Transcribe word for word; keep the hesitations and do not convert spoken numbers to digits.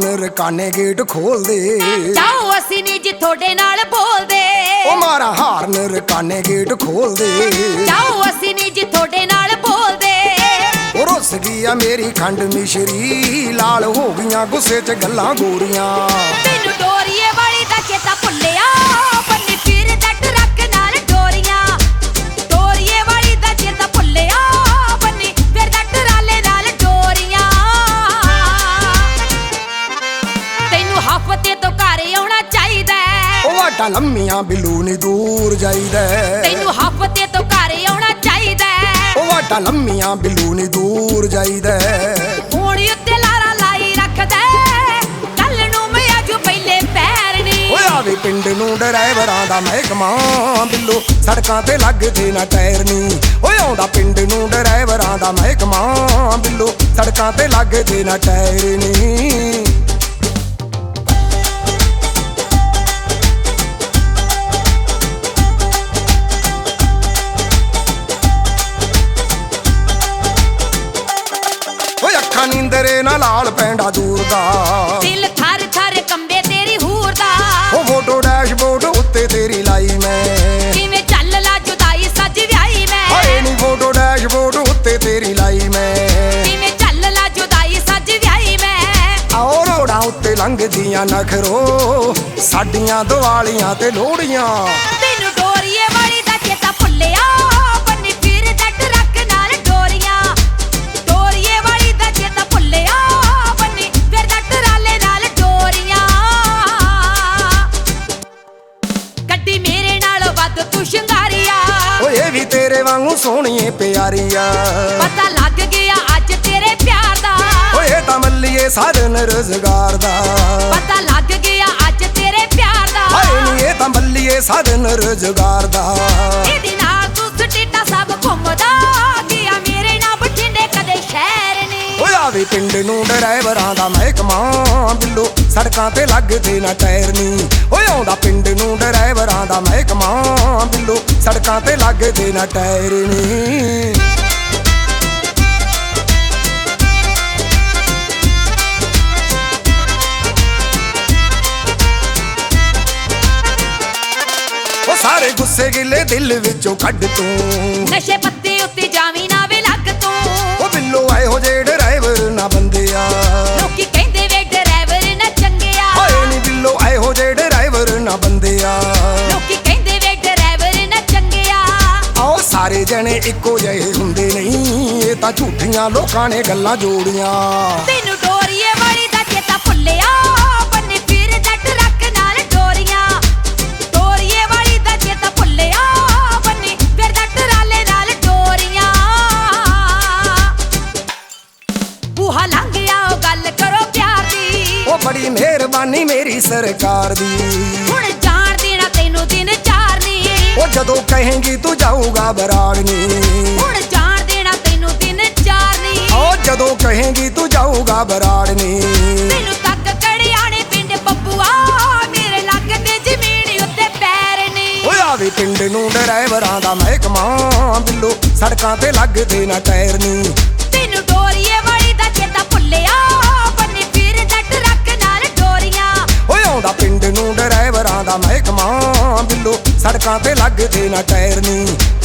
ਰਕਾਨੇ gate ਖੋਲਦੇ ਜਾਓ ਅਸੀਂ ਨਹੀਂ ਜੀ ਤੁਹਾਡੇ ਨਾਲ ਬੋਲਦੇ ਉਹ ਮਾਰਾ ਹਾਰਨ ਰਕਾਨੇ ਗੇਟ ਖੋਲਦੇ ਜਾਓ ਅਸੀਂ ਨਹੀਂ ਜੀ ਤੁਹਾਡੇ ਨਾਲ ਬੋਲਦੇ ਉਹ ਰੁੱਸ ਗਈ ਆ ਮੇਰੀ ਖੰਡ ਮਿਸ਼ਰੀ ਲਾਲ ਹੋ ਗਈਆਂ ਗੁੱਸੇ 'ਚ ਗੱਲਾਂ ਗੋਰੀਆਂ ਤੈਨੂੰ ਡੋਰੀਏ ਵਾਲੀ ਦਾ ਚੇਤਾ ਭੁੱਲਿਆ ਬੰਨੀ ਫਿਰਦਾ ਟਰੱਕ ਨਾਲ ਡੋਰੀਆਂ ਡੋਰੀਏ ਵਾਲੀ ਦਾ ਚੇਤਾ ਭੁੱਲਿਆ ਬੰਨੀ ਫਿਰਦਾ ਟਰਾਲੇ ਨਾਲ ਡੋਰੀਆਂ ਤੈਨੂੰ ਹਫ਼ਤੇ ਤੋਂ ਘਰ ਆਉਣਾ ਚਾਹੀਦਾ ਉਹ ਵਾਟਾਂ ਲੰਮੀਆਂ ਬਿੱਲੂ ਨੀ ਦੂਰ ਜਾਈਦਾ ਤੈਨੂੰ ਹਫ਼ਤੇ ਤੋਂ ਘਰ ਆਉਣਾ ਚਾਹੀਦਾ ਉਹ ਵਾਟਾਂ ਲੰਮੀਆਂ ਬਿੱਲੂ ਨੀ ਦੂਰ ਜਾਈਦਾ ਹੁਣ ਉੱਤੇ ਲਾਰਾ ਲਾਈ ਰੱਖਦਾ ਕੱਲ ਨੂੰ ਮੈਂ ਆਜੂ ਪਹਿਲੇ ਪੈਰ ਨੀ ਓਏ ਆਵੇ ਪਿੰਡ ਨੂੰ ਡਰਾਈਵਰਾਂ ਦਾ ਮਹਿਕਮਾ ਬਿੱਲੋ ਸੜਕਾਂ ਤੇ ਲੱਗਦੇ ਨਾ ਟਾਇਰ ਨੀ ਓਏ ਆਉਂਦਾ ਪਿੰਡ ਨੂੰ ਡਰਾਈਵਰਾਂ ਦਾ ਮਹਿਕਮਾ ਬਿੱਲੋ ਸੜਕਾਂ ਤੇ ਲੱਗਦੇ ਨਾ ਟਾਇਰ ਨੀ ਨੀਂਦਰੇ ਨਾ ਲਾਲ ਪੈਂਡਾ ਦੂਰ ਦਾ ਦਿਲ ਥਰ ਥਰ ਕੰਬੇ ਤੇਰੀ ਹੂਰ ਦਾ ਉਹ ਫੋਟੋ ਡੈਸ਼ਬੋਰਡ ਉੱਤੇ ਤੇਰੀ ਲਾਈ ਮੈਂ ਕਿਵੇਂ ਚੱਲ ਲਾ ਜੁਦਾਈ ਸੱਜ ਵਿਆਹੀ ਮੈਂ ਹਾਏ ਨੀ ਫੋਟੋ ਡੈਸ਼ਬੋਰਡ ਉੱਤੇ ਤੇਰੀ ਲਾਈ ਮੈਂ ਕਿਵੇਂ ਚੱਲ ਲਾ ਜੁਦਾਈ ਸੱਜ ਵਿਆਹੀ ਮੈਂ ਆਓ ਰੋੜਾਂ ਉੱਤੇ ਲੰਘਦੀਆਂ ਨਖਰੋ ਸਾਡੀਆਂ ਦੀਵਾਲੀਆਂ ਤੇ ਲੋਹੜੀਆਂ ਤੈਨੂੰ ਡੋਰੀਏ ਵਾਲੀ ਦਾ ਚੇਤਾ ਭੁੱਲਿਆ ਬੰਨੀ ਫਿਰਦਾ ਟਰੱਕ ਨਾਲ ਡੋਰੀਆਂ ਡੋਰੀਏ ਵਾਲੀ ਦਾ ਚੇਤਾ ਭੁੱਲਿਆ ਬੰਨੀ ਫਿਰਦਾ ਟਰਾਲੇ ਨਾਲ ਡੋਰੀਆਂ ਗੱਡੀ ਮੇਰੇ ਨਾਲੋਂ ਵੱਧ ਤੂੰ ਸ਼ਿੰਗਾਰੀਆ ਓਏ ਵੀ ਤੇਰੇ ਵਾਂਗੂ ਸੋਹਣੀਏ ਪਿਆਰੀਆ ਪਤਾ ਲੱਗ ਗਿਆ ਅੱਜ ਤੇਰੇ ਪਿਆਰ ਦਾ ਓਏ ਤਾਂ ਮੱਲੀਏ ਸਾਧਨ ਰੁਜ਼ਗਾਰ ਦਾ ਪਤਾ ਲੱਗ ਗਿਆ ਅੱਜ ਤੇਰੇ ਪਿਆਰ ਦਾ ਹਾਏ ਨੀ ਇਹ ਤਾਂ ਮੱਲੀਏ ਸਾਧਨ ਰੁਜ਼ਗਾਰ ਦਾ ਇਹਦੇ ਨਾਲ ਤੂੰ ਸਟੇਟਾ ਸਭ ਘੁੰਮਦਾ ਗਿਆ ਮੇਰੇ ਨਾਲ ਬਠਿੰਡੇ ਕਦੇ ਸ਼ਹਿਰ ਨੀ ਓਏ ਆਵੇ ਪਿੰਡ ਨੂੰ ਡਰਾਈਵਰਾਂ ਦਾ ਮਹਿਕਮਾ ਬਿੱਲੋ ਸੜਕਾਂ ਤੇ ਲੱਗਦੇ ਨਾ ਟਾਇਰ ਨੀ ਓਏ ਆਉਂਦਾ ਪਿੰਡ ਨੂੰ ਡਰਾਈਵਰਾਂ ਦਾ ਮਹਿਕਮਾ ਬਿੱਲੋ ਸੜਕਾਂ ਤੇ ਲੱਗਦੇ ਨਾ ਟਾਇਰ ਨੀ ਉਹ ਸਾਰੇ ਗੁੱਸੇ ਗਿੱਲੇ ਦਿਲ ਵਿੱਚੋਂ ਕੱਢ ਤੂੰ ਨਸ਼ੇ ਪੱਤੇ ਉੱਤੇ ਜਾਵੀਂ ਨਾ ਵੇ ਲੱਗ ਤੂੰ ਉਹ ਬਿੱਲੋ ਇਹੋ ਜਿਹੇ ਡਰਾਈਵਰ ਨਾ ਬੰਦਿਆ ਲੋਕੀ ਕਹਿੰਦੇ ਵੇ ਡਰਾਈਵਰ ਨਾ ਚੰਗਿਆ ਹਾਏ ਨੀ ਬਿੱਲੋ ਇਹੋ ਜਿਹੇ ਡਰਾਈਵਰ ਨਾ ਬੰਦਿਆ ਲੋਕੀ ਕਹਿੰਦੇ ਵੇ ਡਰਾਈਵਰ ਨਾ ਚੰਗਿਆ ਆਓ ਸਾਰੇ ਜਣੇ ਇੱਕੋ ਜਿਹੇ ਹੁੰਦੇ ਨਹੀਂ ਇਹ ਤਾਂ ਝੂਠੀਆਂ ਲੋਕਾਂ ਨੇ ਗੱਲਾਂ ਜੋੜੀਆਂ ਤੈਨੂੰ ਡੋਰੀਏ ਵਾਲੀ ਦਾ ਚੇਤਾ ਭੁੱਲਿਆ ਬੰਨੀ ਫਿਰਦਾ ਟਰੱਕ ਨਾਲ ਡੋਰੀਆਂ ਡੋਰੀਏ ਵਾਲੀ ਦਾ ਚੇਤਾ ਭੁੱਲਿਆ ਬੰਨੀ ਫਿਰਦਾ ਟਰਾਲੇ ਨਾਲ ਡੋਰੀਆਂ ਬੂਹਾ ਲੰਘ ਗਿਆ ਉਹ ਗੱਲ ਕਰੋ ਪਿਆਰ ਦੀ ਉਹ ਬੜੀ ਮਿਹਰਬਾਨੀ ਮੇਰੀ ਸਰਕਾਰ ਦੀ ਹੁਣ ਜਾਣ ਦੇਣਾ ਤੈਨੂੰ ਦਿਨ ਚਾਰ ਨੀ ਉਹ ਜਦੋਂ ਕਹੇਂਗੀ ਤੂੰ ਜਾਊਗਾ ਬਰਾੜਨੀ ਹੁਣ ਜਾਣ ਦੇਣਾ ਤੈਨੂੰ ਦਿਨ ਚਾਰ ਨੀ ਉਹ ਜਦੋਂ ਕਹੇਂਗੀ ਤੂੰ ਜਾਊਗਾ ਬਰਾੜਨੀ ਤੈਨੂੰ ਤੱਕ ਕੜਿਆਣੇ ਪਿੰਡ ਬੱਬੂਆ ਮੇਰੇ ਲੱਗ ਤੇ ਜ਼ਮੀਨ ਉੱਤੇ ਪੈਰ ਨੀ ਓਏ ਆਵੇ ਪਿੰਡ ਨੂੰ ਡਰਾਈਵਰਾਂ ਦਾ ਮਹਿਕਮਾ ਬਿੱਲੋ ਸੜਕਾਂ ਤੇ ਲੱਗਦੇ ਨਾ ਟਾਇਰ ਨੀ ਤੈਨੂੰ ਡੋਰੀਏ ਵਾਲੀ ਦਾ ਚੇਤਾ ਭੁੱਲਿਆ ਬੰਨੀ ਫਿਰਦਾ ਟਰੱਕ ਨਾਲ ਡੋਰੀਆਂ ਓਏ ਆਉਂਦਾ ਪਿੰਡ ਨੂੰ ਡਰਾਈਵਰਾਂ ਦਾ ਮਹਿਕਮਾ ਬਿੱਲੋ ਸੜਕਾਂ ਤੇ ਲੱਗਦੇ ਨਾ ਟਾਇਰ ਨੀ